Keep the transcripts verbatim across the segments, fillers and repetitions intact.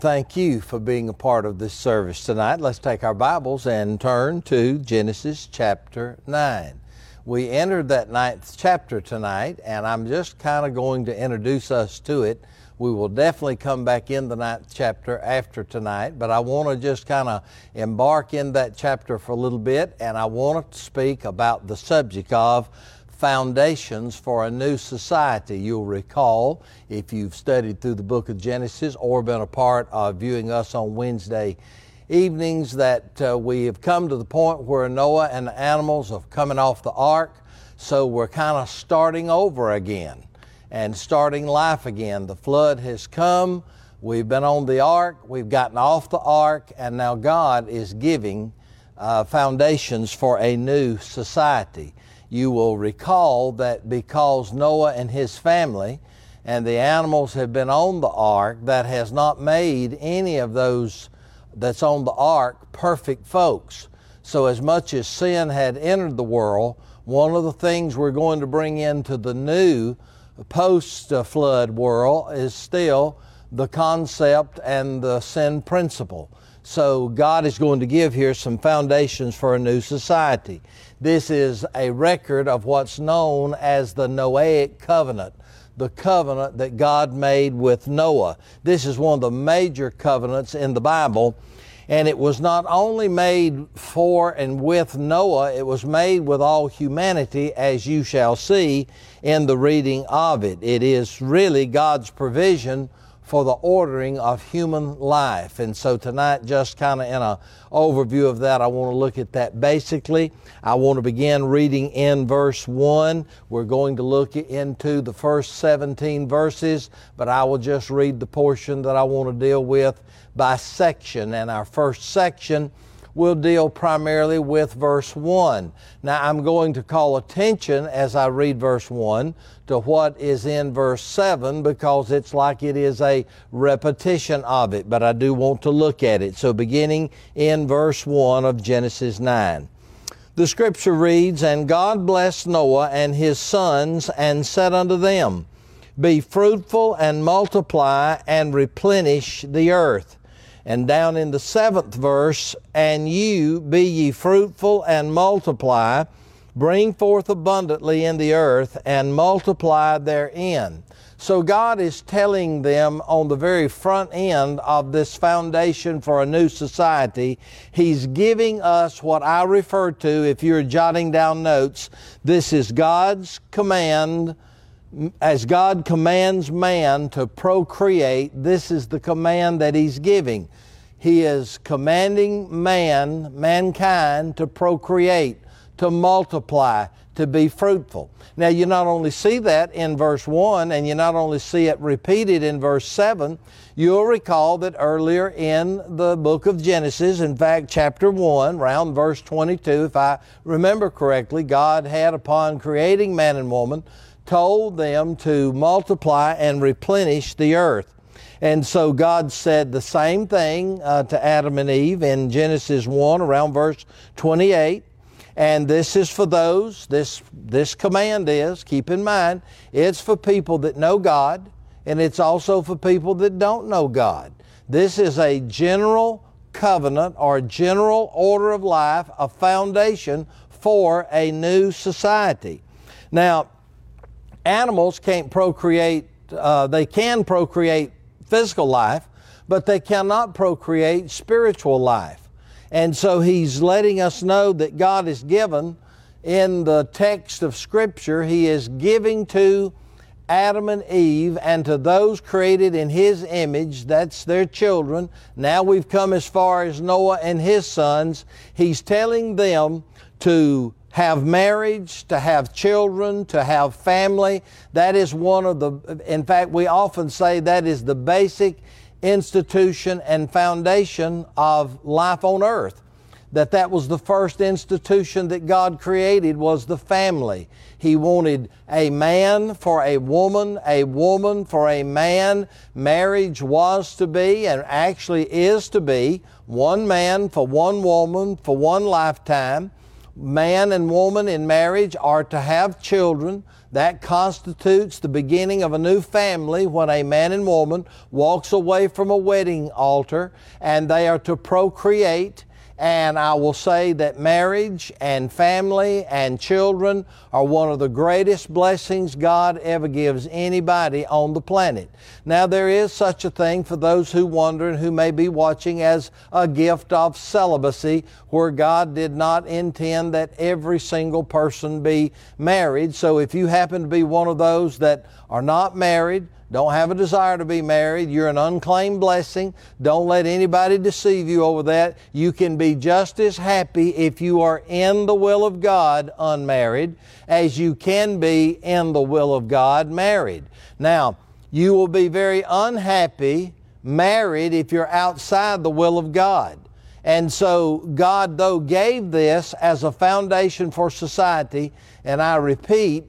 Thank you for being a part of this service tonight. Let's take our Bibles and turn to Genesis chapter nine. We entered that ninth chapter tonight, and I'm just kind of going to introduce us to it. We will definitely come back in the ninth chapter after tonight, but I want to just kind of embark in that chapter for a little bit, and I want to speak about the subject of foundations for a new society. You'll recall, if you've studied through the book of Genesis or been a part of viewing us on Wednesday evenings, that uh, we have come to the point where Noah and the animals are coming off the ark, so we're kind of starting over again and starting life again. The flood has come, we've been on the ark, we've gotten off the ark, and now God is giving uh, foundations for a new society. You will recall that because Noah and his family and the animals have been on the ark, that has not made any of those that's on the ark perfect folks. So as much as sin had entered the world, one of the things we're going to bring into the new post-flood world is still the concept and the sin principle. So God is going to give here some foundations for a new society. This is a record of what's known as the Noahic covenant, the covenant that God made with Noah. This is one of the major covenants in the Bible, and it was not only made for and with Noah, it was made with all humanity, as you shall see in the reading of it. It is really God's provision for the ordering of human life. And so tonight, just kind of in an overview of that, I want to look at that basically. I want to begin reading in verse one. We're going to look into the first seventeen verses, but I will just read the portion that I want to deal with by section. And our first section will deal primarily with verse one. Now, I'm going to call attention as I read verse one to what is in verse seven, because it's like it is a repetition of it, but I do want to look at it. So beginning in verse one of Genesis nine. The scripture reads, "And God blessed Noah and his sons, and said unto them, Be fruitful and multiply and replenish the earth." And down in the seventh verse, "And you be ye fruitful and multiply, bring forth abundantly in the earth, and multiply therein." So God is telling them on the very front end of this foundation for a new society, He's giving us what I refer to, if you're jotting down notes, this is God's command. As God commands man to procreate, this is the command that He's giving. He is commanding man, mankind, to procreate, to multiply, to be fruitful. Now, you not only see that in verse one, and you not only see it repeated in verse seven, you'll recall that earlier in the book of Genesis, in fact, chapter one, around verse twenty-two, if I remember correctly, God had, upon creating man and woman, told them to multiply and replenish the earth. And so God said the same thing uh, to Adam and Eve in Genesis one, around verse twenty-eight. And this is for those, this, this command is, keep in mind, it's for people that know God, and it's also for people that don't know God. This is a general covenant or general order of life, a foundation for a new society. Now, animals can't procreate, uh, they can procreate physical life, but they cannot procreate spiritual life. And so He's letting us know that God is given, in the text of Scripture, He is giving to Adam and Eve and to those created in His image, that's their children. Now we've come as far as Noah and his sons. He's telling them to have marriage, to have children, to have family. That is one of the, in fact, we often say that is the basic institution and foundation of life on earth. That that was the first institution that God created, was the family. He wanted a man for a woman, a woman for a man. Marriage was to be, and actually is to be, one man for one woman for one lifetime, Man and woman in marriage are to have children. That constitutes the beginning of a new family when a man and woman walks away from a wedding altar, and they are to procreate. And I will say that marriage and family and children are one of the greatest blessings God ever gives anybody on the planet. Now, there is such a thing, for those who wonder and who may be watching, as a gift of celibacy, where God did not intend that every single person be married. So if you happen to be one of those that are not married, don't have a desire to be married, you're an unclaimed blessing. Don't let anybody deceive you over that. You can be just as happy if you are in the will of God unmarried as you can be in the will of God married. Now, you will be very unhappy married if you're outside the will of God. And so God, though, gave this as a foundation for society, and I repeat,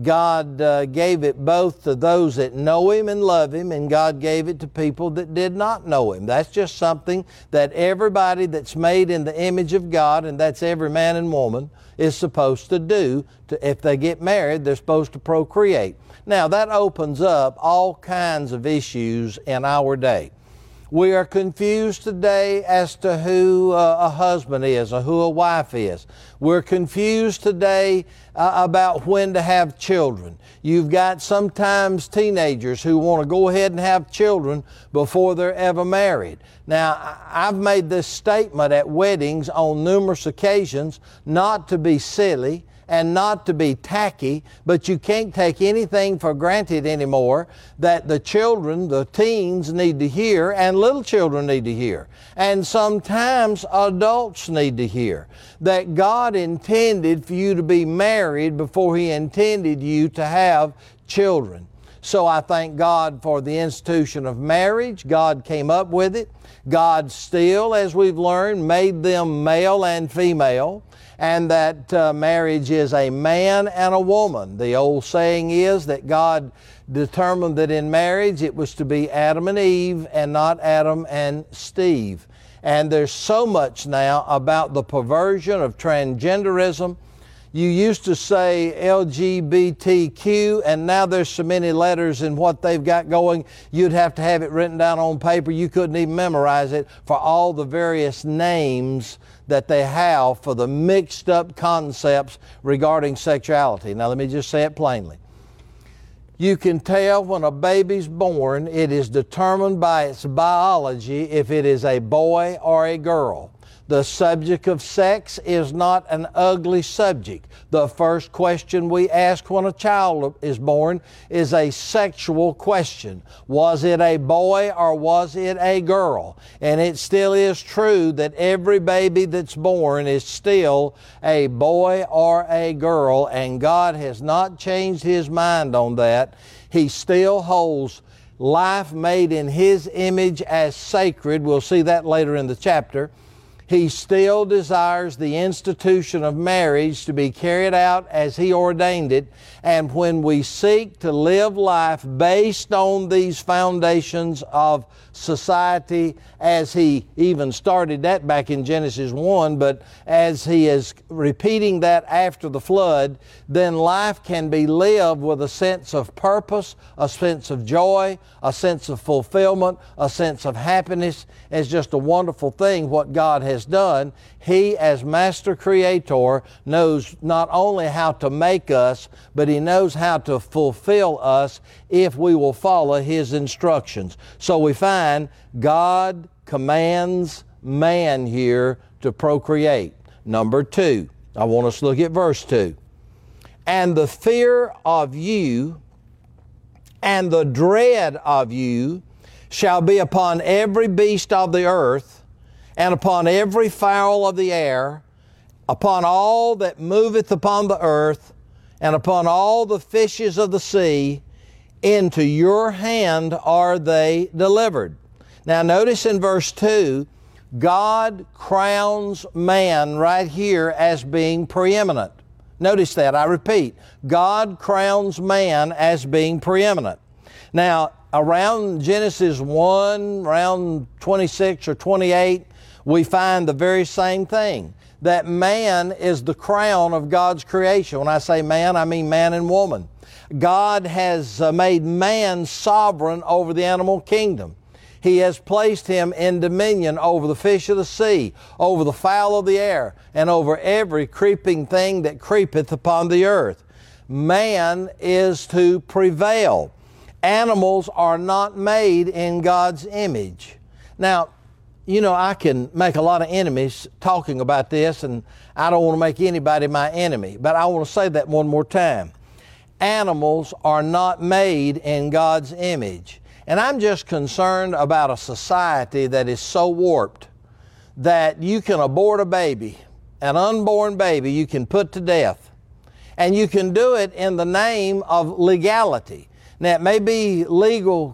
God uh, gave it both to those that know Him and love Him, and God gave it to people that did not know Him. That's just something that everybody that's made in the image of God, and that's every man and woman, is supposed to do. To, if they get married, they're supposed to procreate. Now, that opens up all kinds of issues in our day. We are confused today as to who uh, a husband is or who a wife is. We're confused today uh, about when to have children. You've got sometimes teenagers who want to go ahead and have children before they're ever married. Now, I've made this statement at weddings on numerous occasions, not to be silly and not to be tacky, but you can't take anything for granted anymore that the children, the teens need to hear, and little children need to hear. And sometimes adults need to hear that God intended for you to be married before He intended you to have children. So I thank God for the institution of marriage. God came up with it. God still, as we've learned, made them male and female, and that uh, marriage is a man and a woman. The old saying is that God determined that in marriage it was to be Adam and Eve and not Adam and Steve. And there's so much now about the perversion of transgenderism. You used to say L G B T Q, and now there's so many letters in what they've got going, you'd have to have it written down on paper. You couldn't even memorize it for all the various names that they have for the mixed up concepts regarding sexuality. Now, let me just say it plainly. You can tell when a baby's born, it is determined by its biology if it is a boy or a girl. The subject of sex is not an ugly subject. The first question we ask when a child is born is a sexual question. Was it a boy or was it a girl? And it still is true that every baby that's born is still a boy or a girl, and God has not changed His mind on that. He still holds life made in His image as sacred. We'll see that later in the chapter. He still desires the institution of marriage to be carried out as He ordained it. And when we seek to live life based on these foundations of society, as He even started that back in Genesis one, but as He is repeating that after the flood, then life can be lived with a sense of purpose, a sense of joy, a sense of fulfillment, a sense of happiness. It's just a wonderful thing what God has done. He, as Master Creator, knows not only how to make us, but He knows how to fulfill us if we will follow His instructions. So we find God commands man here to procreate. Number two, I want us to look at verse two. And the fear of you and the dread of you shall be upon every beast of the earth, and upon every fowl of the air, upon all that moveth upon the earth, and upon all the fishes of the sea. Into your hand are they delivered. Now notice in verse two, God crowns man right here as being preeminent. Notice that, I repeat, God crowns man as being preeminent. Now, around Genesis one, around twenty-six or twenty-eight, we find the very same thing, that man is the crown of God's creation. When I say man, I mean man and woman. God has uh, made man sovereign over the animal kingdom. He has placed him in dominion over the fish of the sea, over the fowl of the air, and over every creeping thing that creepeth upon the earth. Man is to prevail. Animals are not made in God's image. Now, you know, I can make a lot of enemies talking about this, and I don't want to make anybody my enemy, but I want to say that one more time. Animals are not made in God's image. And I'm just concerned about a society that is so warped that you can abort a baby, an unborn baby you can put to death. And you can do it in the name of legality. Now, it may be legal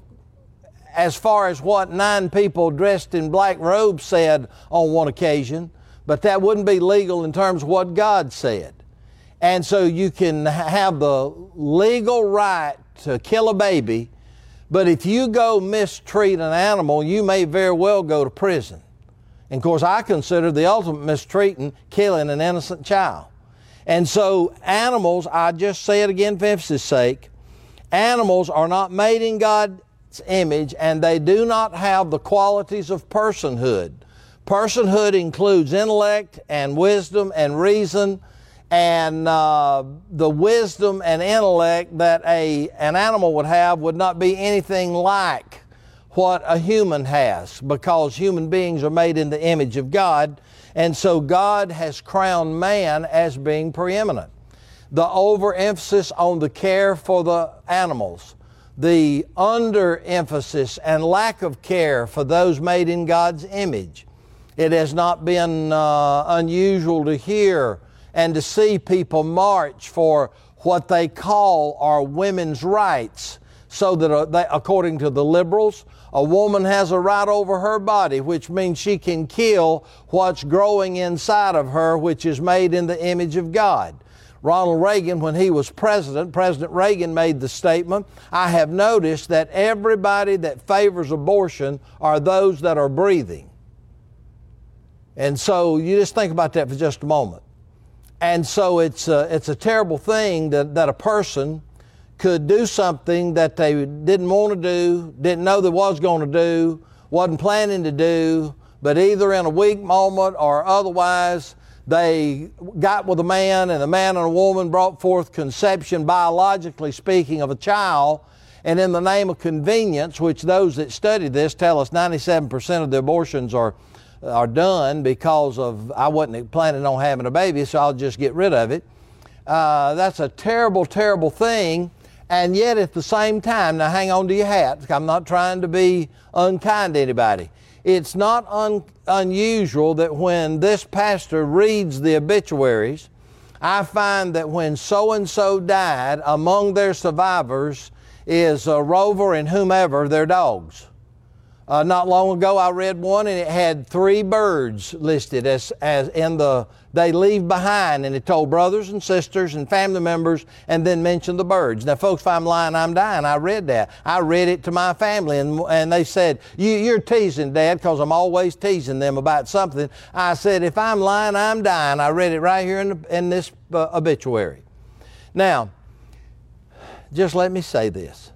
as far as what nine people dressed in black robes said on one occasion, but that wouldn't be legal in terms of what God said. And so you can have the legal right to kill a baby, but if you go mistreat an animal, you may very well go to prison. And of course, I consider the ultimate mistreating killing an innocent child. And so animals, I just say it again for emphasis' sake, animals are not made in God's image, and they do not have the qualities of personhood. Personhood includes intellect and wisdom and reason, and uh, the wisdom and intellect that a, an animal would have would not be anything like what a human has, because human beings are made in the image of God, and so God has crowned man as being preeminent. The overemphasis on the care for the animals, the underemphasis and lack of care for those made in God's image. It has not been uh, unusual to hear and to see people march for what they call are women's rights, so that uh, they, according to the liberals, a woman has a right over her body, which means she can kill what's growing inside of her, which is made in the image of God. Ronald Reagan, when he was president, President Reagan made the statement, "I have noticed that everybody that favors abortion are those that are breathing." And so you just think about that for just a moment. And so it's a, it's a terrible thing that, that a person could do something that they didn't want to do, didn't know they was going to do, wasn't planning to do, but either in a weak moment or otherwise they got with a man, and the man and a woman brought forth conception, biologically speaking, of a child, and in the name of convenience, which those that study this tell us ninety-seven percent of the abortions are are done because of, I wasn't planning on having a baby, so I'll just get rid of it. Uh, that's a terrible, terrible thing. And yet at the same time, now hang on to your hat. I'm not trying to be unkind to anybody. It's not un- unusual that when this pastor reads the obituaries, I find that when so-and-so died, among their survivors is uh, Rover and whomever, their dogs. Uh, not long ago, I read one, and it had three birds listed as, as in the, they leave behind, and it told brothers and sisters and family members, and then mentioned the birds. Now, folks, if I'm lying, I'm dying. I read that. I read it to my family, and, and they said, you, you're teasing, Dad, because I'm always teasing them about something. I said, if I'm lying, I'm dying. I read it right here in, the, in this uh, obituary. Now, just let me say this.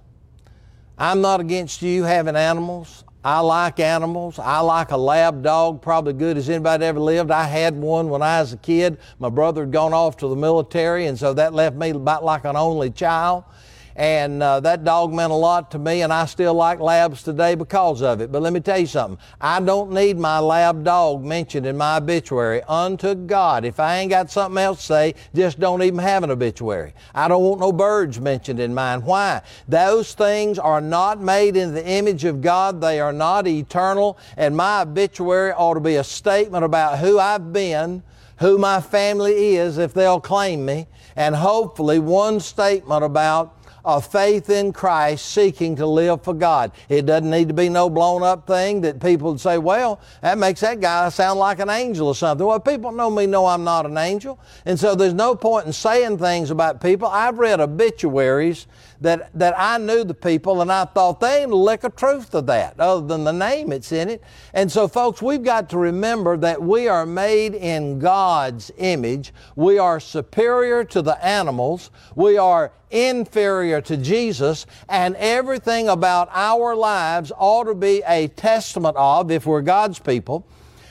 I'm not against you having animals. I like animals. I like a lab dog, probably good as anybody ever lived. I had one when I was a kid. My brother had gone off to the military, and so that left me about like an only child. And uh, that dog meant a lot to me, and I still like labs today because of it. But let me tell you something. I don't need my lab dog mentioned in my obituary. Unto God, if I ain't got something else to say, just don't even have an obituary. I don't want no birds mentioned in mine. Why? Those things are not made in the image of God. They are not eternal. And my obituary ought to be a statement about who I've been, who my family is, if they'll claim me, and hopefully one statement about of faith in Christ, seeking to live for God. It doesn't need to be no blown up thing that people would say, well, that makes that guy sound like an angel or something. Well, people know me know I'm not an angel. And so there's no point in saying things about people. I've read obituaries that, that I knew the people and I thought they ain't a lick of truth to that other than the name it's in it. And so folks, we've got to remember that we are made in God's image. We are superior to the animals. We are inferior to Jesus, and everything about our lives ought to be a testament of, if we're God's people,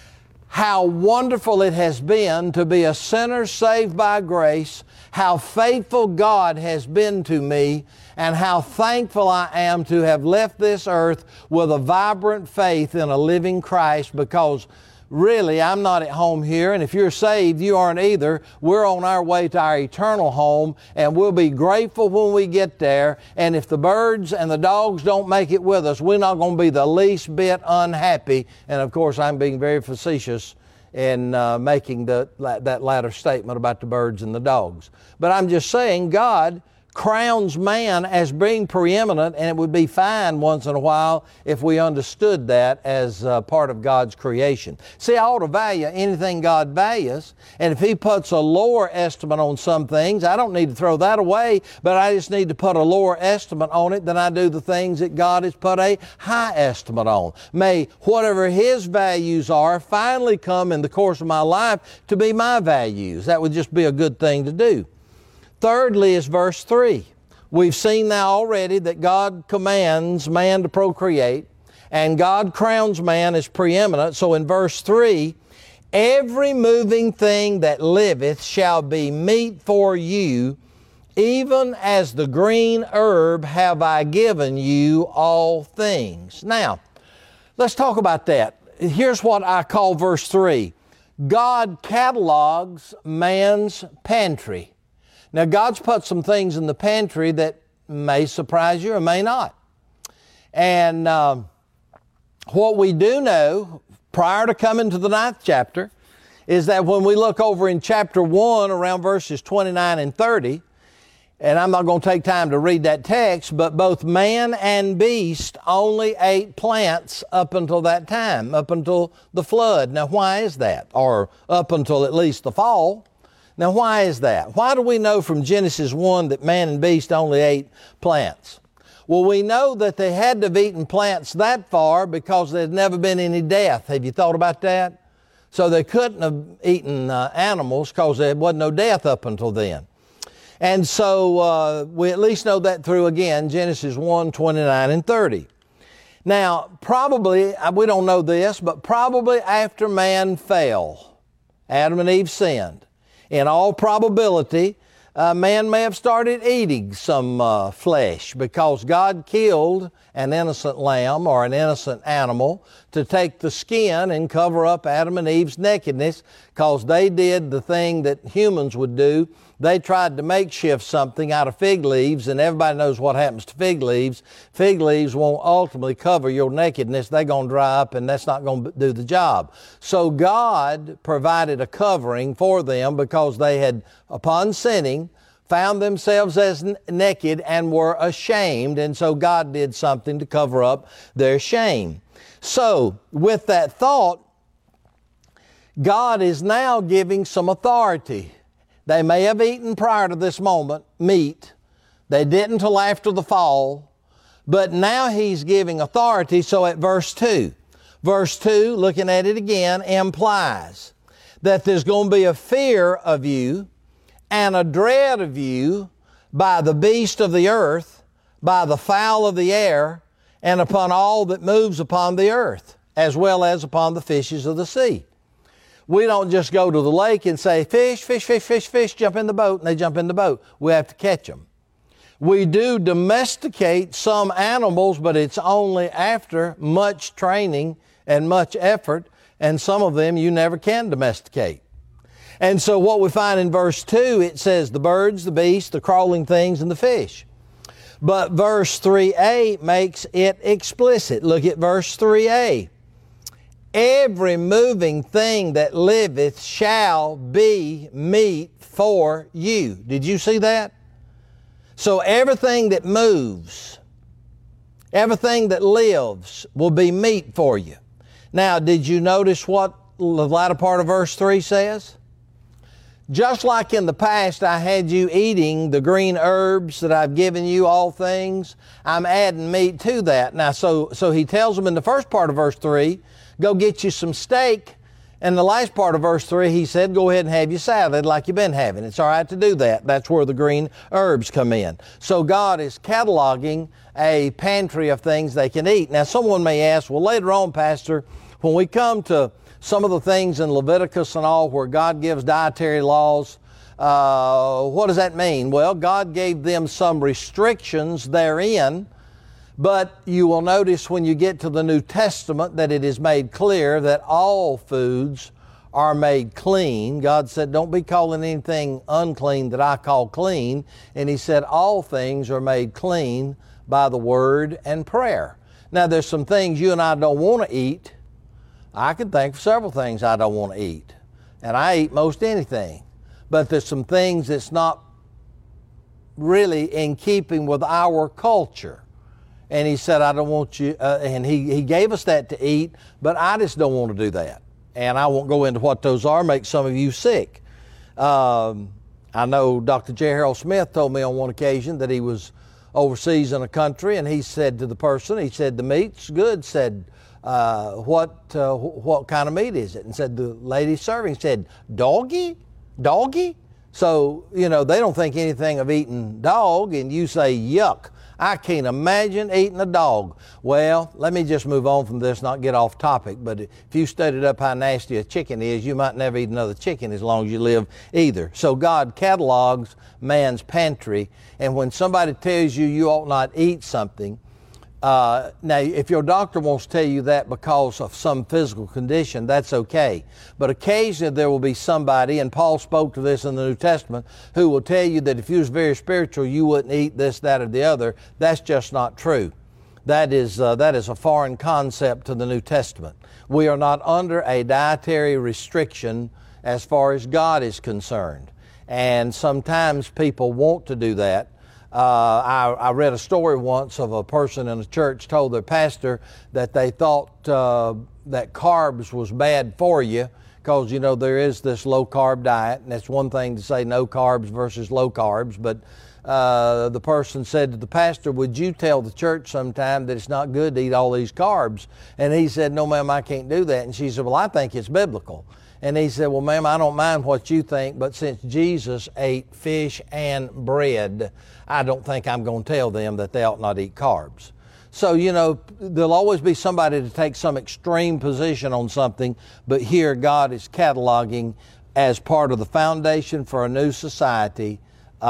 how wonderful it has been to be a sinner saved by grace, how faithful God has been to me, and how thankful I am to have left this earth with a vibrant faith in a living Christ, because really, I'm not at home here, and if you're saved, you aren't either. We're on our way to our eternal home, and we'll be grateful when we get there. And if the birds and the dogs don't make it with us, we're not going to be the least bit unhappy. And of course, I'm being very facetious in uh, making the, that latter statement about the birds and the dogs. But I'm just saying, God crowns man as being preeminent, and it would be fine once in a while if we understood that as uh, part of God's creation. See, I ought to value anything God values, and if He puts a lower estimate on some things, I don't need to throw that away, but I just need to put a lower estimate on it than I do the things that God has put a high estimate on. May whatever His values are finally come in the course of my life to be my values. That would just be a good thing to do. Thirdly is verse three. We've seen now already that God commands man to procreate, and God crowns man as preeminent. So in verse three, every moving thing that liveth shall be meat for you, even as the green herb have I given you all things. Now, let's talk about that. Here's what I call verse three. God catalogs man's pantry. Now, God's put some things in the pantry that may surprise you or may not. And uh, what we do know, prior to coming to the ninth chapter, is that when we look over in chapter one, around verses twenty-nine and thirty, and I'm not going to take time to read that text, but both man and beast only ate plants up until that time, up until the flood. Now, why is that? Or up until at least the fall. Now, why is that? Why do we know from Genesis one that man and beast only ate plants? Well, we know that they had to have eaten plants that far because there had never been any death. Have you thought about that? So they couldn't have eaten uh, animals because there wasn't no death up until then. And so uh, we at least know that through, again, Genesis one, twenty-nine and thirty. Now, probably, we don't know this, but probably after man fell, Adam and Eve sinned. In all probability, uh, man may have started eating some uh, flesh because God killed an innocent lamb or an innocent animal to take the skin and cover up Adam and Eve's nakedness, because they did the thing that humans would do. They tried to makeshift something out of fig leaves, and everybody knows what happens to fig leaves. Fig leaves won't ultimately cover your nakedness. They're going to dry up, and that's not going to do the job. So God provided a covering for them because they had, upon sinning, found themselves as n- naked and were ashamed, and so God did something to cover up their shame. So, with that thought, God is now giving some authority. They may have eaten prior to this moment meat. They didn't until after the fall. But now He's giving authority. So at verse two, verse two, looking at it again, implies that there's going to be a fear of you and a dread of you by the beast of the earth, by the fowl of the air, and upon all that moves upon the earth, as well as upon the fishes of the sea. We don't just go to the lake and say, fish, fish, fish, fish, fish, jump in the boat, and they jump in the boat. We have to catch them. We do domesticate some animals, but it's only after much training and much effort, and some of them you never can domesticate. And so what we find in verse two, it says the birds, the beasts, the crawling things, and the fish. But verse three a makes it explicit. Look at verse three a. Every moving thing that liveth shall be meat for you. Did you see that? So everything that moves, everything that lives will be meat for you. Now, did you notice what the latter part of verse three says? Just like in the past I had you eating the green herbs that I've given you, all things, I'm adding meat to that. Now, so, so he tells them in the first part of verse three, go get you some steak. And the last part of verse three, he said, go ahead and have your salad like you've been having. It's all right to do that. That's where the green herbs come in. So God is cataloging a pantry of things they can eat. Now, someone may ask, well, later on, Pastor, when we come to some of the things in Leviticus and all where God gives dietary laws, uh, what does that mean? Well, God gave them some restrictions therein, but you will notice when you get to the New Testament that it is made clear that all foods are made clean. God said, don't be calling anything unclean that I call clean. And He said, all things are made clean by the Word and prayer. Now, there's some things you and I don't want to eat. I can think of several things I don't want to eat. And I eat most anything. But there's some things that's not really in keeping with our culture. And He said, I don't want you, uh, and he, he gave us that to eat, but I just don't want to do that. And I won't go into what those are, make some of you sick. Um, I know Doctor J. Harold Smith told me on one occasion that he was overseas in a country, and he said to the person, he said, the meat's good, said, uh, what, uh, what kind of meat is it? And said, the lady serving said, doggy? Doggy? So, you know, they don't think anything of eating dog, and you say, yuck. I can't imagine eating a dog. Well, let me just move on from this, not get off topic, but if you studied up how nasty a chicken is, you might never eat another chicken as long as you live either. So God catalogs man's pantry, and when somebody tells you you ought not eat something, Uh, now, if your doctor wants to tell you that because of some physical condition, that's okay. But occasionally there will be somebody, and Paul spoke to this in the New Testament, who will tell you that if you was very spiritual, you wouldn't eat this, that, or the other. That's just not true. That is, uh, that is a foreign concept to the New Testament. We are not under a dietary restriction as far as God is concerned. And sometimes people want to do that. Uh, I, I read a story once of a person in a church told their pastor that they thought uh, that carbs was bad for you because, you know, there is this low-carb diet, and it's one thing to say no carbs versus low carbs, but uh, the person said to the pastor, would you tell the church sometime that it's not good to eat all these carbs? And he said, no, ma'am, I can't do that. And she said, well, I think it's biblical. And he said, well, ma'am, I don't mind what you think, but since Jesus ate fish and bread, I don't think I'm going to tell them that they ought not eat carbs. So, you know, there'll always be somebody to take some extreme position on something, but here God is cataloging as part of the foundation for a new society.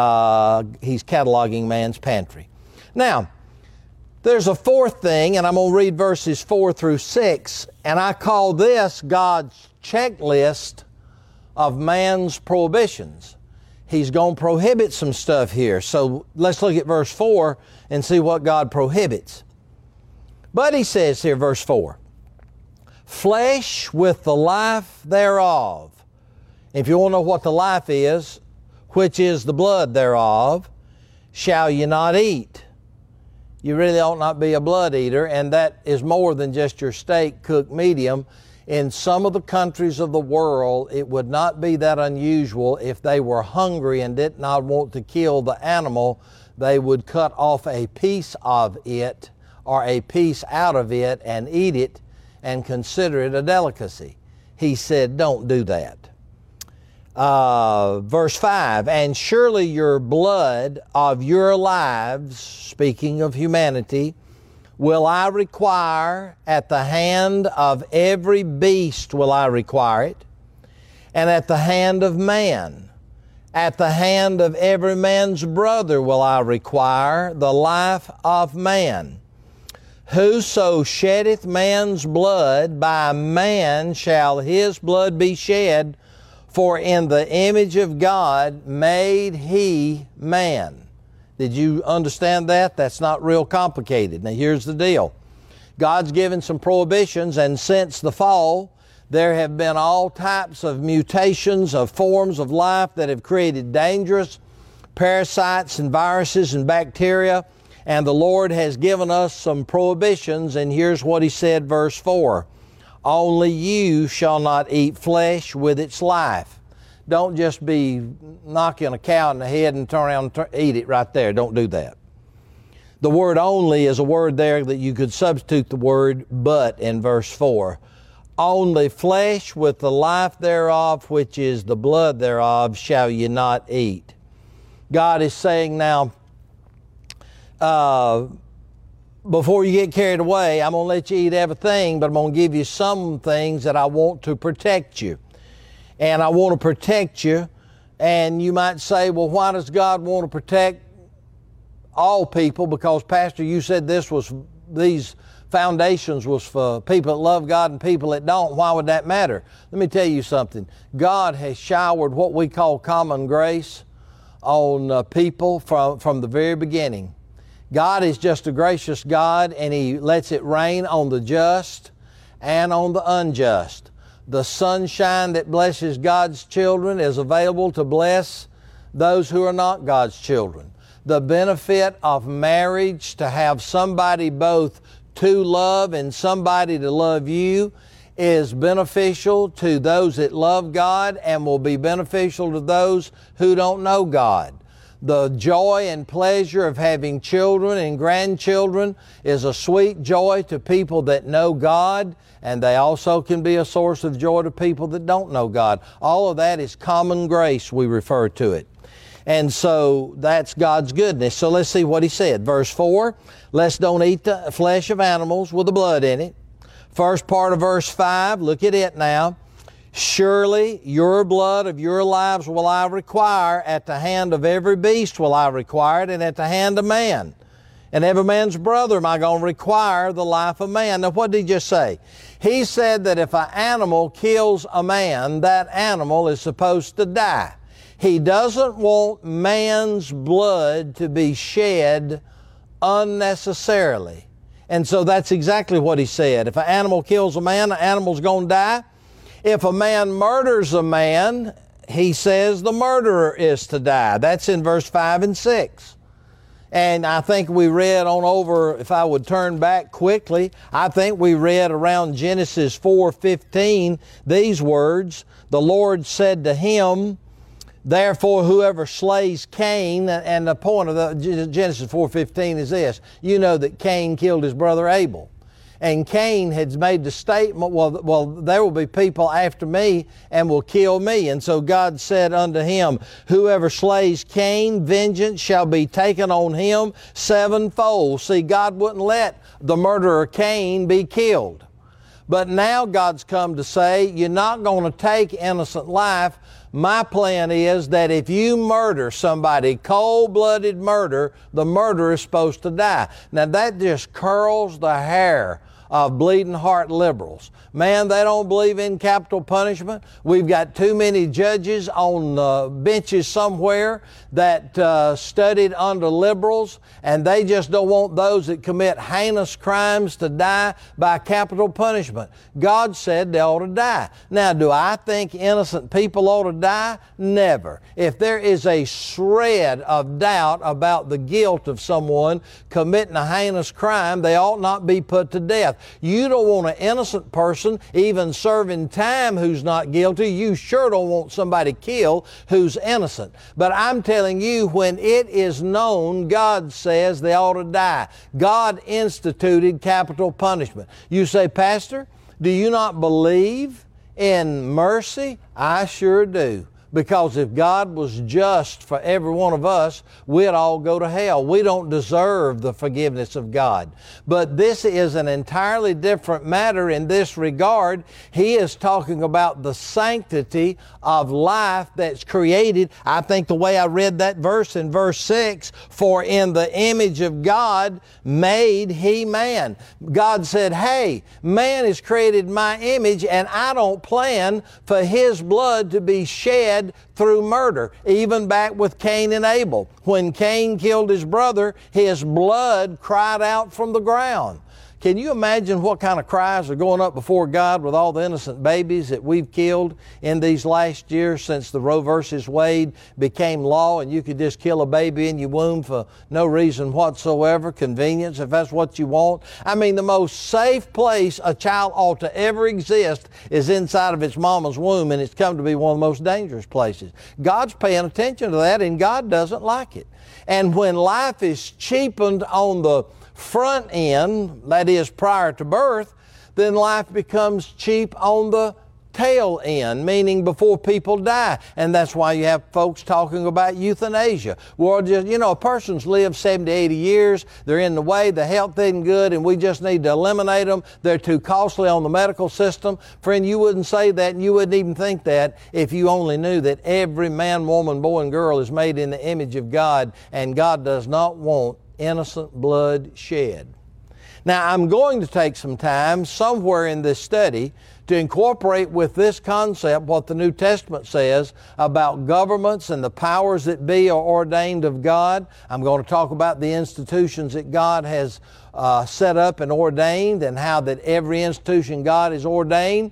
Uh, he's cataloging man's pantry. Now, there's a fourth thing, and I'm going to read verses four through six, and I call this God's checklist of man's prohibitions. He's going to prohibit some stuff here. So let's look at verse four and see what God prohibits. But he says here, verse four, flesh with the life thereof. If you want to know what the life is, which is the blood thereof, shall you not eat. You really ought not be a blood eater, and that is more than just your steak cooked medium. In some of the countries of the world, it would not be that unusual if they were hungry and did not want to kill the animal. They would cut off a piece of it or a piece out of it and eat it and consider it a delicacy. He said, don't do that. Uh, verse five, and surely your blood of your lives, speaking of humanity, will I require at the hand of every beast will I require it, and at the hand of man, at the hand of every man's brother will I require the life of man. Whoso sheddeth man's blood, by man shall his blood be shed, for in the image of God made he man. Did you understand that? That's not real complicated. Now here's the deal. God's given some prohibitions, and since the fall, there have been all types of mutations of forms of life that have created dangerous parasites and viruses and bacteria, and the Lord has given us some prohibitions, and here's what He said, verse four. Only you shall not eat flesh with its life. don't just be knocking a cow in the head and turn around and tur- eat it right there. Don't do that. The word only is a word there that you could substitute the word but in verse four. Only flesh with the life thereof, which is the blood thereof, shall ye not eat. God is saying now, uh, before you get carried away, I'm going to let you eat everything, but I'm going to give you some things that I want to protect you. And I want to protect you. And you might say, well, why does God want to protect all people? Because, Pastor, you said this was, these foundations was for people that love God and people that don't. Why would that matter? Let me tell you something. God has showered what we call common grace on uh, people from, from the very beginning. God is just a gracious God, and He lets it rain on the just and on the unjust. The sunshine that blesses God's children is available to bless those who are not God's children. The benefit of marriage, to have somebody both to love and somebody to love you, is beneficial to those that love God and will be beneficial to those who don't know God. The joy and pleasure of having children and grandchildren is a sweet joy to people that know God, and they also can be a source of joy to people that don't know God. All of that is common grace, we refer to it. And so that's God's goodness. So let's see what He said. Verse four, let's don't eat the flesh of animals with the blood in it. First part of verse five, look at it now. Surely your blood of your lives will I require, at the hand of every beast will I require it, and at the hand of man. And every man's brother am I going to require the life of man. Now what did He just say? He said that if an animal kills a man, that animal is supposed to die. He doesn't want man's blood to be shed unnecessarily. And so that's exactly what He said. If an animal kills a man, the animal's going to die. If a man murders a man, He says the murderer is to die. That's in verse five and six. And I think we read on over, if I would turn back quickly, I think we read around Genesis four fifteen these words. The Lord said to him, therefore whoever slays Cain, and the point of the Genesis four fifteen is this. You know that Cain killed his brother Abel. And Cain had made the statement, well, well, there will be people after me and will kill me. And so God said unto him, whoever slays Cain, vengeance shall be taken on him sevenfold. See, God wouldn't let the murderer Cain be killed. But now God's come to say, you're not going to take innocent life. My plan is that if you murder somebody, cold-blooded murder, the murderer is supposed to die. Now that just curls the hair of bleeding heart liberals. Man, they don't believe in capital punishment. We've got too many judges on uh, benches somewhere that uh, studied under liberals, and they just don't want those that commit heinous crimes to die by capital punishment. God said they ought to die. Now, do I think innocent people ought to die? Never. If there is a shred of doubt about the guilt of someone committing a heinous crime, they ought not be put to death. You don't want an innocent person even serving time who's not guilty. You sure don't want somebody killed who's innocent. But I'm telling you, when it is known, God says they ought to die. God instituted capital punishment. You say, Pastor, do you not believe in mercy? I sure do. Because if God was just for every one of us, we'd all go to hell. We don't deserve the forgiveness of God. But this is an entirely different matter in this regard. He is talking about the sanctity of life that's created. I think the way I read that verse in verse six, for in the image of God made He man. God said, hey, man is created in my image, and I don't plan for his blood to be shed through murder. Even back with Cain and Abel. When Cain killed his brother, his blood cried out from the ground. Can you imagine what kind of cries are going up before God with all the innocent babies that we've killed in these last years since the Roe versus Wade became law, and you could just kill a baby in your womb for no reason whatsoever, convenience, if that's what you want? I mean, the most safe place a child ought to ever exist is inside of its mama's womb, and it's come to be one of the most dangerous places. God's paying attention to that, and God doesn't like it. And when life is cheapened on the front end, that is prior to birth, then life becomes cheap on the tail end, meaning before people die. And that's why you have folks talking about euthanasia. Well, just, you know, a person's lived seventy, eighty years, they're in the way, the health isn't good, and we just need to eliminate them. They're too costly on the medical system. Friend, you wouldn't say that, and you wouldn't even think that if you only knew that every man, woman, boy, and girl is made in the image of God, and God does not want innocent blood shed. Now, I'm going to take some time somewhere in this study to incorporate with this concept what the New Testament says about governments and the powers that be are ordained of God. I'm going to talk about the institutions that God has uh, set up and ordained, and how that every institution God has ordained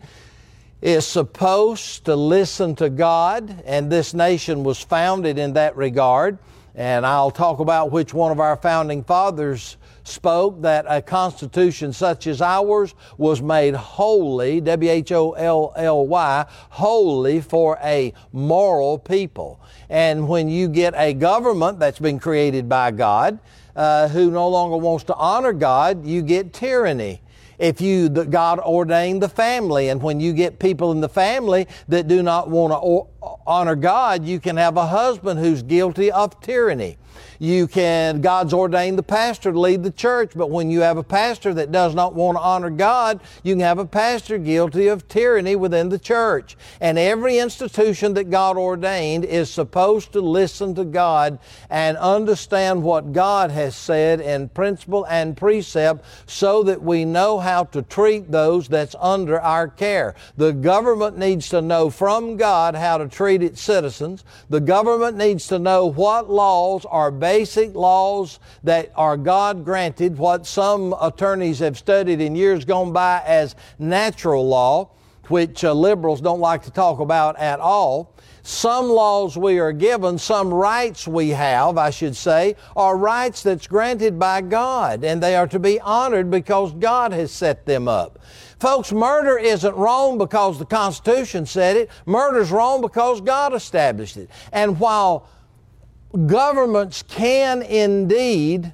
is supposed to listen to God, and this nation was founded in that regard. And I'll talk about which one of our founding fathers spoke that a constitution such as ours was made holy, W H O L L Y, holy for a moral people. And when you get a government that's been created by God, uh, who no longer wants to honor God, you get tyranny. If you, the, God ordained the family, and when you get people in the family that do not want to honor God, you can have a husband who's guilty of tyranny. You can, God's ordained the pastor to lead the church, but when you have a pastor that does not want to honor God, you can have a pastor guilty of tyranny within the church. And every institution that God ordained is supposed to listen to God and understand what God has said in principle and precept, so that we know how to treat those that's under our care. The government needs to know from God how to treat its citizens. The government needs to know what laws are basic laws that are God granted, what some attorneys have studied in years gone by as natural law, which uh, liberals don't like to talk about at all. Some laws we are given, some rights we have, I should say, are rights that's granted by God, and they are to be honored because God has set them up. Folks, murder isn't wrong because the Constitution said it. Murder's wrong because God established it. And while governments can indeed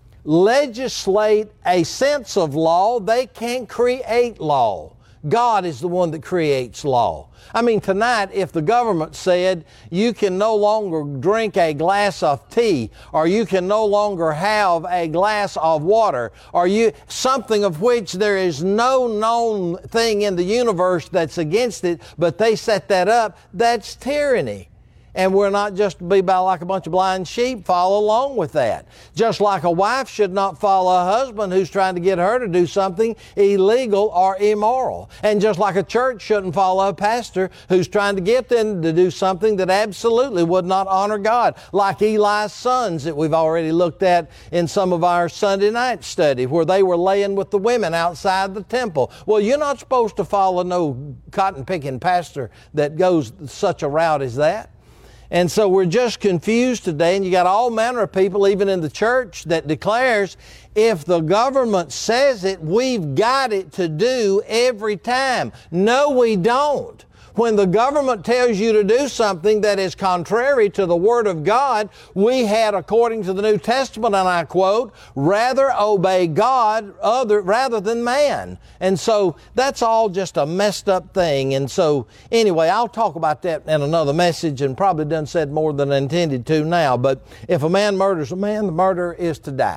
legislate a sense of law, they can't create law. God is the one that creates law. I mean, tonight, if the government said you can no longer drink a glass of tea, or you can no longer have a glass of water, or you something of which there is no known thing in the universe that's against it, but they set that up, that's tyranny. And we're not just to be by like a bunch of blind sheep, follow along with that. Just like a wife should not follow a husband who's trying to get her to do something illegal or immoral. And just like a church shouldn't follow a pastor who's trying to get them to do something that absolutely would not honor God. Like Eli's sons that we've already looked at in some of our Sunday night study, where they were laying with the women outside the temple. Well, you're not supposed to follow no cotton-picking pastor that goes such a route as that. And so we're just confused today, and you got all manner of people, even in the church, that declares if the government says it, we've got it to do every time. No, we don't. When the government tells you to do something that is contrary to the Word of God, we had, according to the New Testament, and I quote, rather obey God other, rather than man. And so that's all just a messed up thing. And so anyway, I'll talk about that in another message, and probably done said more than I intended to now. But if a man murders a man, the murderer is to die.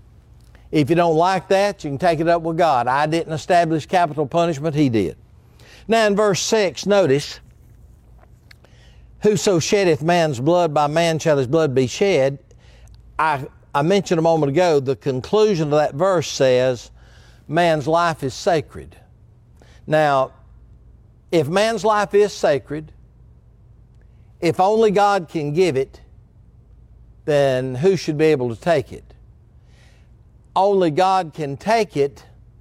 If you don't like that, you can take it up with God. I didn't establish capital punishment, He did. Now in verse six, notice, whoso sheddeth man's blood, by man shall his blood be shed. I, I mentioned a moment ago, the conclusion of that verse says, man's life is sacred. Now, if man's life is sacred, if only God can give it, then who should be able to take it? Only God can take it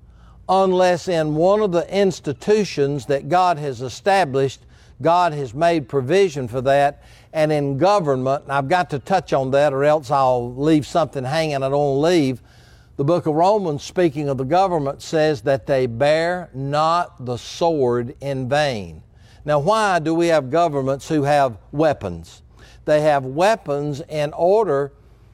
unless in one of the institutions that God has established, God has made provision for that. And in government, and I've got to touch on that or else I'll leave something hanging I don't want to leave. The book of Romans, speaking of the government, says that they bear not the sword in vain. Now, why do we have governments who have weapons? They have weapons in order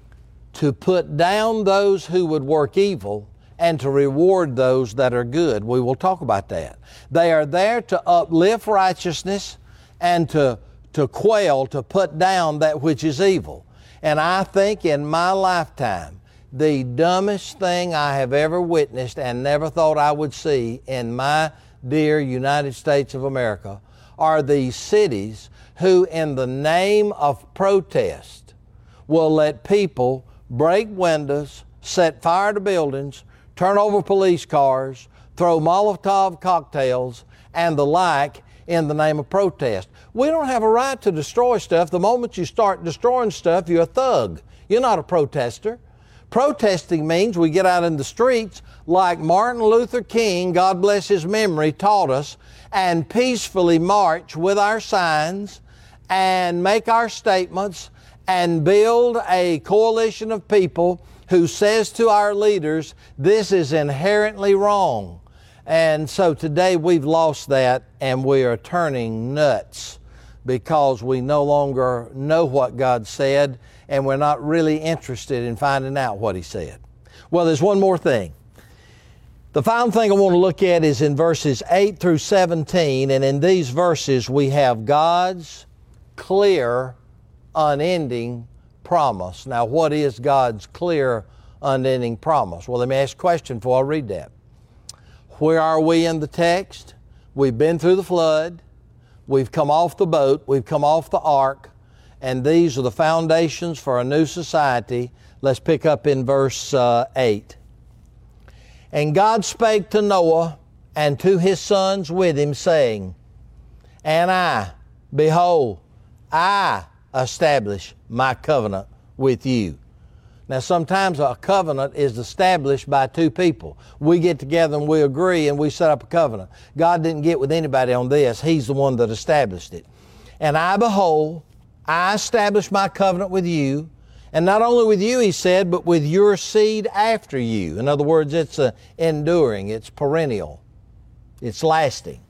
to put down those who would work evil and to reward those that are good. We will talk about that. They are there to uplift righteousness and to, to quail, to put down that which is evil. And I think in my lifetime, the dumbest thing I have ever witnessed and never thought I would see in my dear United States of America are these cities who, in the name of protest, will let people break windows, set fire to buildings, turn over police cars, throw Molotov cocktails, and the like in the name of protest. We don't have a right to destroy stuff. The moment you start destroying stuff, you're a thug. You're not a protester. Protesting means we get out in the streets like Martin Luther King, God bless his memory, taught us, and peacefully march with our signs and make our statements and build a coalition of people who says to our leaders, this is inherently wrong. And so today we've lost that and we are turning nuts because we no longer know what God said and we're not really interested in finding out what He said. Well, there's one more thing. The final thing I want to look at is in verses eight through seventeen, and in these verses we have God's clear, unending promise. Now, what is God's clear, unending promise? Well, let me ask a question before I read that. Where are we in the text? We've been through the flood. We've come off the boat. We've come off the ark. And these are the foundations for a new society. Let's pick up in verse uh, eight. And God spake to Noah and to his sons with him, saying, And I, behold, I establish my covenant with you. Now, sometimes a covenant is established by two people. We get together and we agree and we set up a covenant. God didn't get with anybody on this. He's the one that established it. And I, behold, I establish my covenant with you. And not only with you, he said, but with your seed after you. In other words, it's uh, enduring, it's perennial, it's lasting.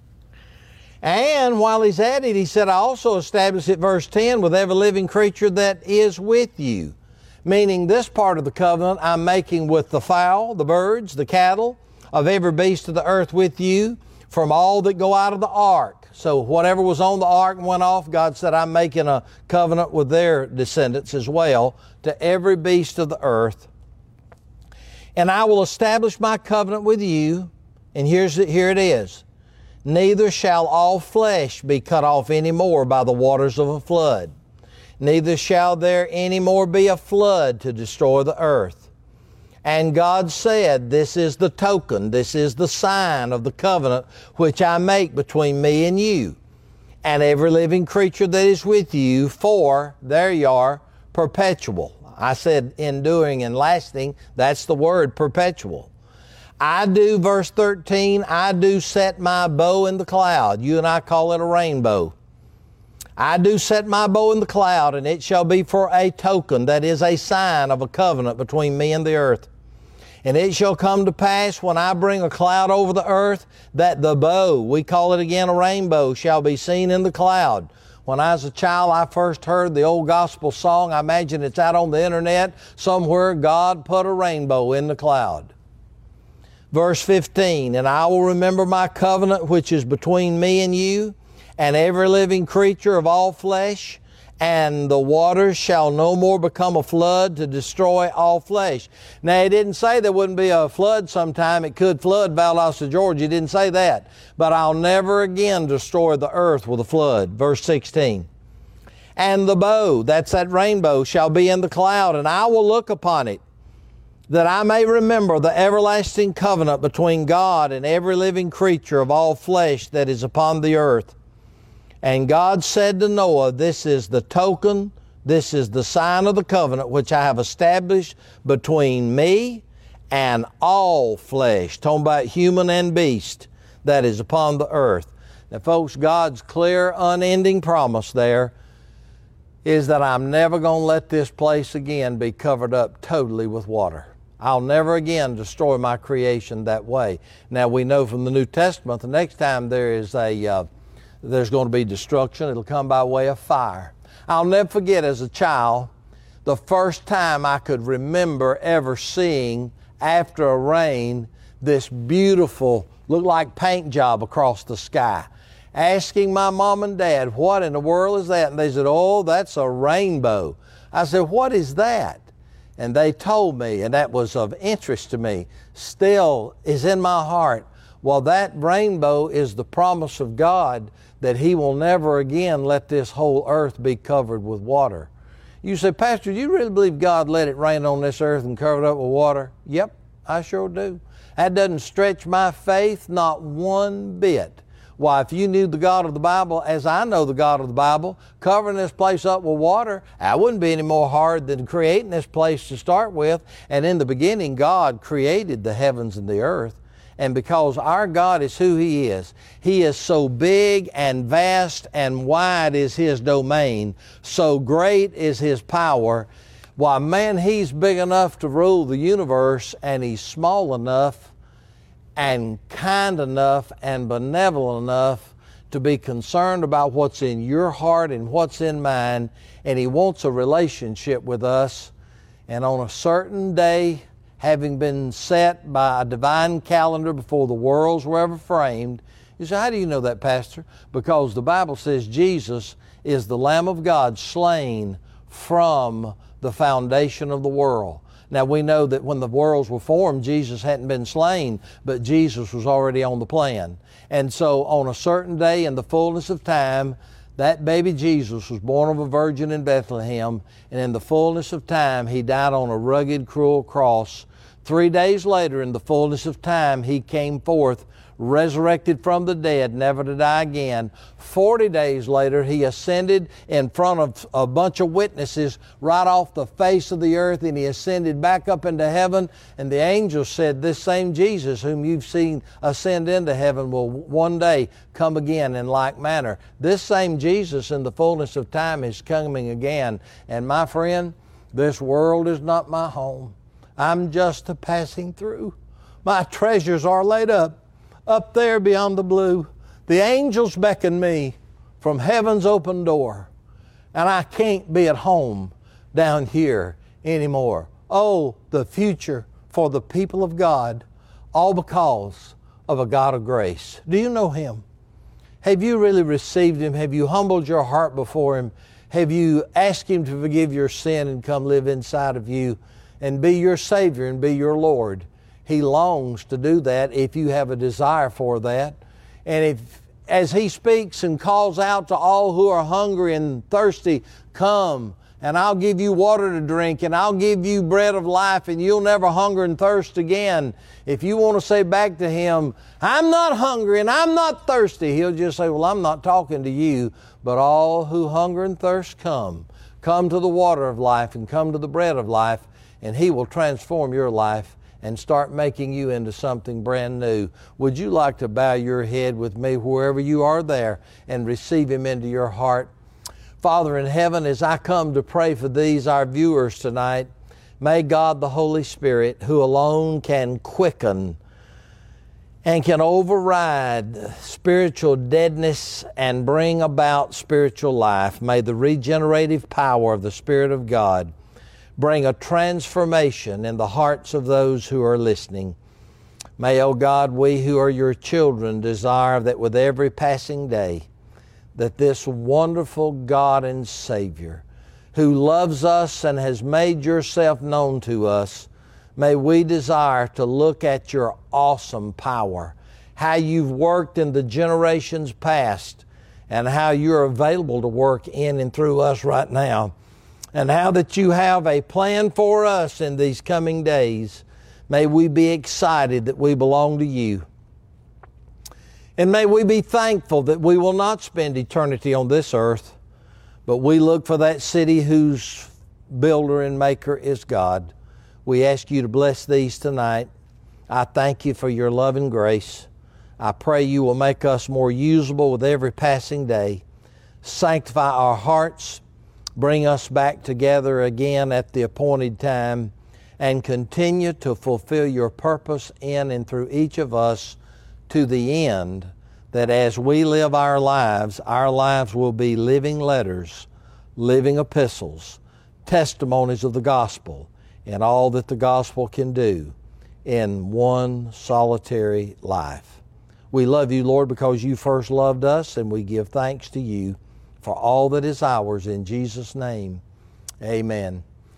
And while he's at it, he said, I also establish it, verse ten, with every living creature that is with you. Meaning this part of the covenant I'm making with the fowl, the birds, the cattle, of every beast of the earth with you, from all that go out of the ark. So whatever was on the ark and went off, God said, I'm making a covenant with their descendants as well, to every beast of the earth. And I will establish my covenant with you, and here's it, here it is. Neither shall all flesh be cut off any more by the waters of a flood. Neither shall there any more be a flood to destroy the earth. And God said, this is the token, this is the sign of the covenant which I make between me and you, and every living creature that is with you, for, there you are, perpetual. I said enduring and lasting, that's the word, perpetual. I do, verse thirteen, I do set my bow in the cloud. You and I call it a rainbow. I do set my bow in the cloud, and it shall be for a token, that is a sign of a covenant between me and the earth. And it shall come to pass when I bring a cloud over the earth, that the bow, we call it again a rainbow, shall be seen in the cloud. When I was a child, I first heard the old gospel song. I imagine it's out on the internet somewhere. God put a rainbow in the cloud. Verse fifteen, and I will remember my covenant which is between me and you, and every living creature of all flesh, and the waters shall no more become a flood to destroy all flesh. Now, it didn't say there wouldn't be a flood sometime. It could flood Valdosta, Georgia. It didn't say that. But I'll never again destroy the earth with a flood. Verse sixteen. And the bow, that's that rainbow, shall be in the cloud, and I will look upon it, that I may remember the everlasting covenant between God and every living creature of all flesh that is upon the earth. And God said to Noah, this is the token, this is the sign of the covenant which I have established between me and all flesh, talking about human and beast, that is upon the earth. Now, folks, God's clear, unending promise there is that I'm never going to let this place again be covered up totally with water. I'll never again destroy my creation that way. Now, we know from the New Testament, the next time there is a, uh, there's going to be destruction, it'll come by way of fire. I'll never forget as a child, the first time I could remember ever seeing, after a rain, this beautiful, looked like paint job across the sky. Asking my mom and dad, what in the world is that? And they said, oh, that's a rainbow. I said, what is that? And they told me, and that was of interest to me, still is in my heart. Well, that rainbow is the promise of God that He will never again let this whole earth be covered with water. You say, Pastor, do you really believe God let it rain on this earth and cover it up with water? Yep, I sure do. That doesn't stretch my faith not one bit. Why, if you knew the God of the Bible as I know the God of the Bible, covering this place up with water, that wouldn't be any more hard than creating this place to start with. And in the beginning, God created the heavens and the earth. And because our God is who He is, He is so big and vast and wide is His domain, so great is His power. Why, man, He's big enough to rule the universe, and He's small enough and kind enough and benevolent enough to be concerned about what's in your heart and what's in mine, and He wants a relationship with us. And on a certain day, having been set by a divine calendar before the worlds were ever framed. You say, how do you know that, Pastor? Because the Bible says Jesus is the Lamb of God slain from the foundation of the world. Now, we know that when the worlds were formed, Jesus hadn't been slain, but Jesus was already on the plan. And so on a certain day in the fullness of time, that baby Jesus was born of a virgin in Bethlehem, and in the fullness of time, He died on a rugged, cruel cross. Three days later, in the fullness of time, He came forth, resurrected from the dead, never to die again. Forty days later, He ascended in front of a bunch of witnesses right off the face of the earth, and He ascended back up into heaven. And the angels said, this same Jesus whom you've seen ascend into heaven will one day come again in like manner. This same Jesus in the fullness of time is coming again. And my friend, this world is not my home. I'm just a passing through. My treasures are laid up, up there beyond the blue. The angels beckon me from heaven's open door, and I can't be at home down here anymore. Oh, the future for the people of God, all because of a God of grace. Do you know Him? Have you really received Him? Have you humbled your heart before Him? Have you asked Him to forgive your sin and come live inside of you and be your Savior and be your Lord? He longs to do that if you have a desire for that. And if, as He speaks and calls out to all who are hungry and thirsty, come, and I'll give you water to drink, and I'll give you bread of life, and you'll never hunger and thirst again. If you want to say back to Him, I'm not hungry and I'm not thirsty, He'll just say, well, I'm not talking to you, but all who hunger and thirst come. Come to the water of life and come to the bread of life, and He will transform your life and start making you into something brand new. Would you like to bow your head with me wherever you are there and receive Him into your heart? Father in heaven, as I come to pray for these, our viewers tonight, may God the Holy Spirit, who alone can quicken and can override spiritual deadness and bring about spiritual life, may the regenerative power of the Spirit of God bring a transformation in the hearts of those who are listening. May, O God, we who are your children desire that with every passing day, that this wonderful God and Savior, who loves us and has made yourself known to us, may we desire to look at your awesome power, how you've worked in the generations past, and how you're available to work in and through us right now, and how that you have a plan for us in these coming days. May we be excited that we belong to you. And may we be thankful that we will not spend eternity on this earth, but we look for that city whose builder and maker is God. We ask you to bless these tonight. I thank you for your love and grace. I pray you will make us more usable with every passing day. Sanctify our hearts. Bring us back together again at the appointed time, and continue to fulfill your purpose in and through each of us to the end, that as we live our lives, our lives will be living letters, living epistles, testimonies of the gospel, and all that the gospel can do in one solitary life. We love you, Lord, because you first loved us, and we give thanks to you for all that is ours in Jesus' name. Amen.